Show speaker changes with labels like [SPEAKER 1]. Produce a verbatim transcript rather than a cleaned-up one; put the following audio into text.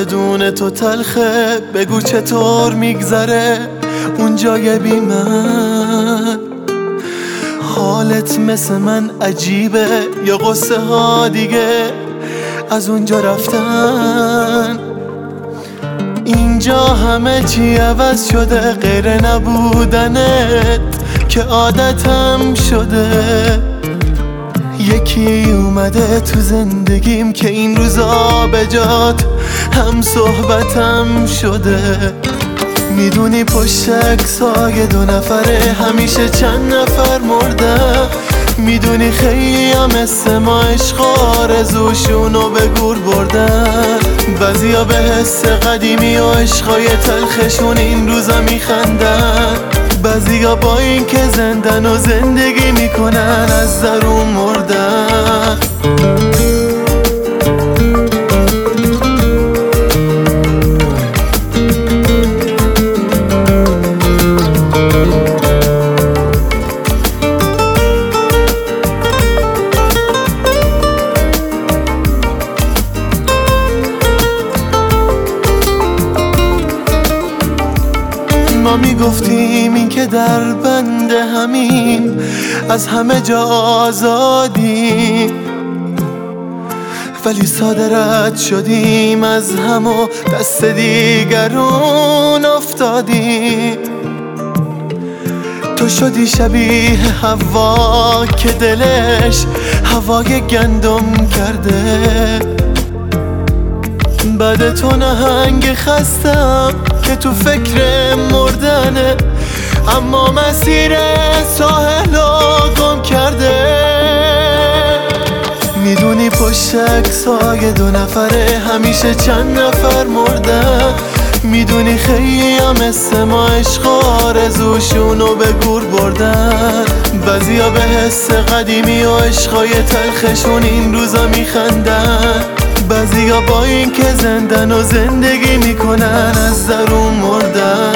[SPEAKER 1] بدون تو تلخه. بگو چطور میگذره اون جای بی من؟ حالت مثل من عجیبه یا قصه ها دیگه از اونجا رفتن؟ اینجا همه چی عوض شده، غیر نبودنت که عادتم شده. یکی اومده تو زندگیم که این روزا به جات هم صحبتم شده. میدونی پشت عکسای دو نفره همیشه چند نفر مرده. میدونی خیلی هم مثل ما عشق آرزوشونو به گور بردن. بعضیا به حس قدیمی و عشقای تلخشون این روزا میخندن. بعضیا با این که زندن و زندگی میکنن از درون مردن. ما میگفتیم این که در بند همین از همه جا آزادیم، ولی ساده رد شدیم از هم و دست دیگرون افتادیم. تو شدی شبیه هوا که دلش هوای گندم کرده. بعد تو نهنگ خستم که تو فکر مردنه، اما مسیر ساحلو گم کرده. میدونی پشت عکسای دو نفره همیشه چند نفر مردن. میدونی خیلی هم مثل ما عشق آرزوشونو به گور بردن. بعضیا به حس قدیمی و عشقای تلخشون این روزا میخندن. بعضیا با این که زندن و زندگی میکنن از درون مردن.